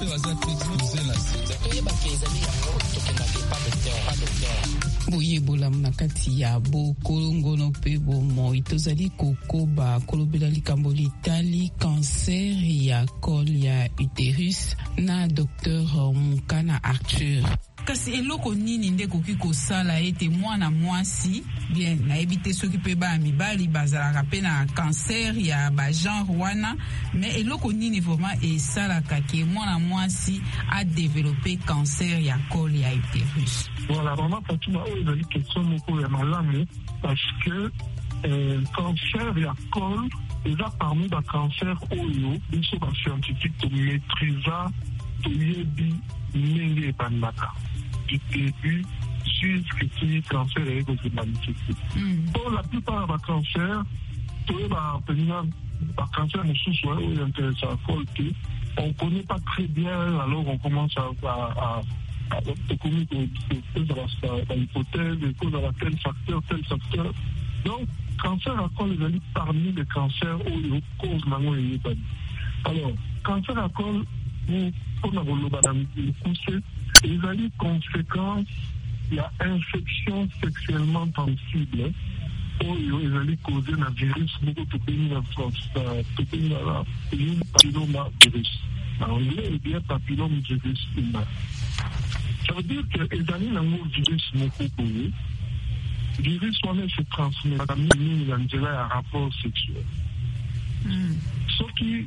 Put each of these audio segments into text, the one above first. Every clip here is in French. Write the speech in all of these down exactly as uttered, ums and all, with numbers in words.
boyebola na kati ya bokolongono mpe bomoi tozali kokoba kolobela likambo litali cancer ya col ya uterus na docteur Mukana Arthur. Kasi eloko nini nde koki kosala ete mwana mwasi bien nayebi te soki mpe ba mibali bazalaka mpe na cancer ya bagenre wana, mais eloko nini vraiment esalaka ke mwana mwasi adevelope cancer ya col ya uterus? Voilà, vraiment Fatima, oyo ezali question moko ya malamu parce que euh, cancer ya col eza parmi bacancer oyo biso bascientifique tomaîtrisa toyebi ndenge ebandaka du début jusqu'à ce que cancer est aux manifesté. Pour la plupart des cancers, tous les cancers sont intéressants. On ne connaît pas très bien, alors on commence à, à, à, à commettre l'hypothèse, les causes à tel facteur, tel facteur. Donc, cancer à col est parmi les cancers où il cause la. Alors, cancer à col, pour nous pousser, il y a des conséquences, il y a infection sexuellement transmissible. Il y a des causes d'un virus, beaucoup de pays en France, de pays là, il y a papillomavirus. En anglais, il y a papillomavirus humain. Ça veut dire que les années, le virus n'est pas posé. Le virus, on se transmet, il y a un rapport sexuel. Sauf que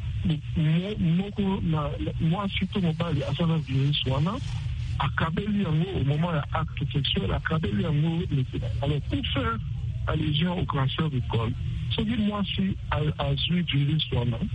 moi, surtout, mon père, il y a un virus, à Kabeli, au moment de l'acte sexuel, à Kabeli, alors pour faire allusion au cancer du col, ce que moi, si à ce virus,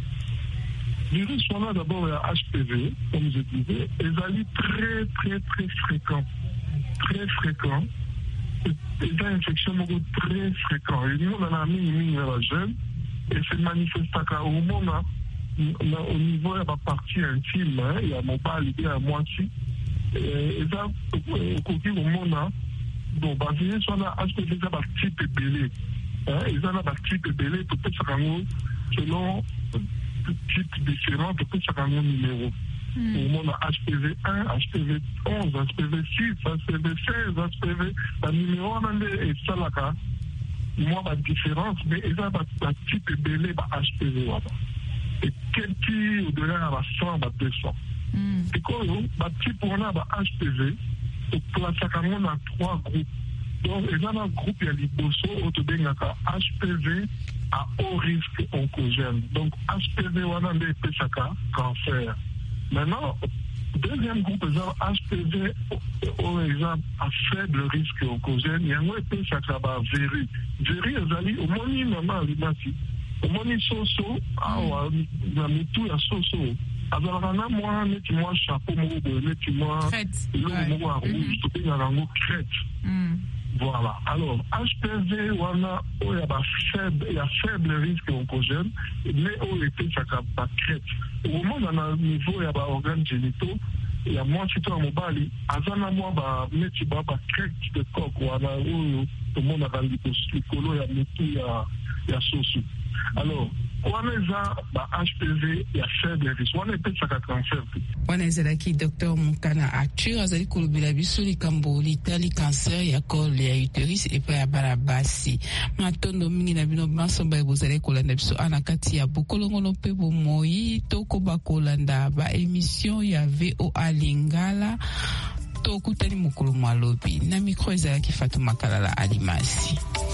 le virus, d'abord, il y a H P V, comme je disais, et ça est très, très, très fréquent. Très fréquent. Et c'est une infection très fréquente. Et nous, on a mis une jeune. Et se manifeste au moment au niveau de la partie intime, il y a mon bas l'idée à moitié. Et ça, au côté au moment, bon, bah, c'est ça, est-ce que c'est ça, bah, type belé. Et ça, là, bah, type belé, peut-être ça, selon type différent, peut-être ça, numéro. Au moment H P V un, H P V onze, H P V six, H P V seize, H P V, le numéro, et ça, là, moi, la différence, mais il y a un type de belé H P V. Et quel type au-delà de cent, deux cents. Et quand on a type on a H P V, on place à trois groupes. Donc, il y a un groupe, il y a l'hyposo, H P V à haut risque oncogène. Donc, H P V, on a un cancer. Maintenant, deuxième groupe, il y a H P V à faible risque oncogène. Il y a un peu de chakra véri. Véri, il y a au moni, maman, au moni soso, il y a tout, il y a soso. Alors, on a moi, moi, chapeau, moi, moi, rouge, tout il y a un crête. Voilà. Alors, H P V, on a, il y a faible, il y a faible risque oncogène, mais il y a chakra crête. Au moment où on a un niveau, il y a des organes génitaux. Il y a moi, c'est un mobile. Azana moi, bah, mais tu vas pas crête de coq ou à la où tout le monde a dans l'hypocolo, il y a le tout, il y a, il y a sosu. Alors, on a H P V, il y a faible risque. On a peut-être ça cancer. On a zalaki docteur Mukana Arthur, azali kolobela biso likambo litali cancer ya col ya uterus et pa ya balabasi. Matondo mingi na bino masomba ebozali kolanda biso ana kati ya bokolongono pe bomoi toko bakolanda ba émission ya V O A Lingala tokutani mokolo malobi na micro ezalaki Fatuma Kalala Alimasi.